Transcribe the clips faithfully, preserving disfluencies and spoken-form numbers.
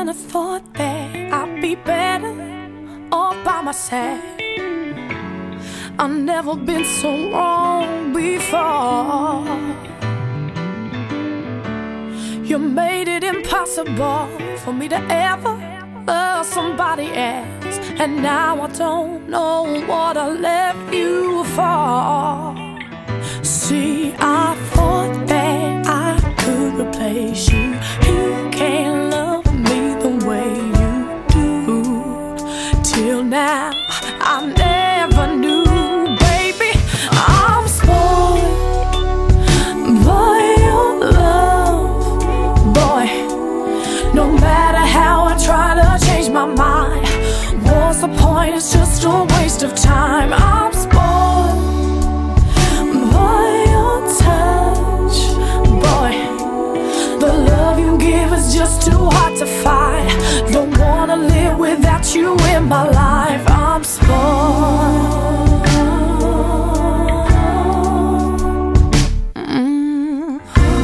kinda thought that I'd be better all by myself. I've never been so wrong before. You made it impossible for me to ever love somebody else, and now I don't know what I left you for. See, I thought that I could replace you. You can't love me the way you do. Till now, I never knew, baby, I'm spoiled by your love. Boy, no matter how I try to change my mind, what's the point? It's just a waste of time. I'm spoiled by your touch. Boy, the love you give is just too hard to find. Don't wanna live without you in my life. I'm spoiled. Mm.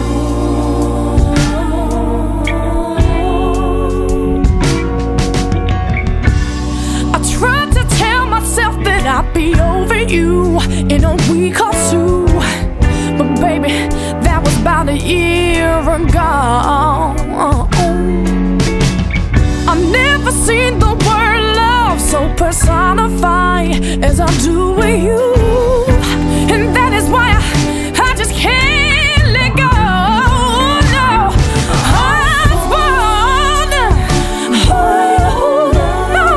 I tried to tell myself that I'd be over you in a week or two, but baby, that was about a year ago. I've never seen the word love so personified as I do with you, and that is why I, I just can't let go. No, I'm spoiled. Oh, no.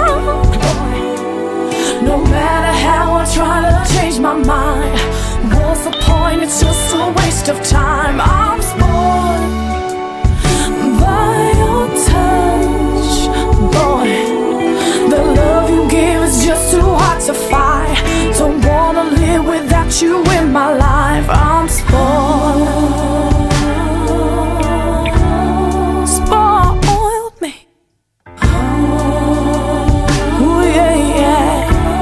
No matter how I try to change my mind, what's the point? It's just a waste of time. I'm spoiled by your touch. Boy, the love you give is just too hard to find. Don't wanna live without you in my life. I'm spoiled. Spoiled me. Ooh, yeah, yeah.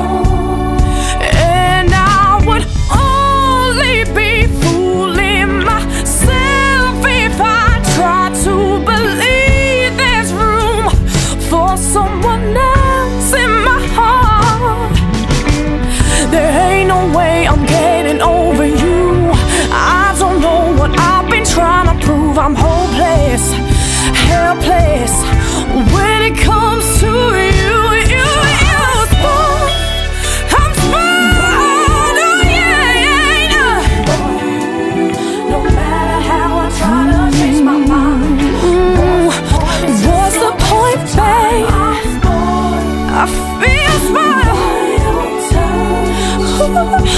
And I would only be fooling myself if I tried to believe there's room for someone else in my heart. There ain't no way I'm getting over you. I don't know what I've been trying to prove. I'm hopeless, helpless when it comes to you. You, you spoiled. I'm spoiled. Oh yeah, yeah, yeah. No matter how I try to change my mind, mm, what's the point, babe? I feel spoiled. The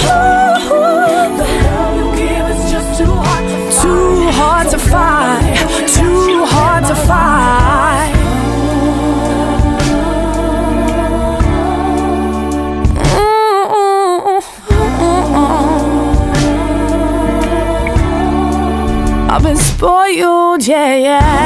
love you give is just too hard to find. Too hard to find. Too hard to find. I've been spoiled, yeah, yeah.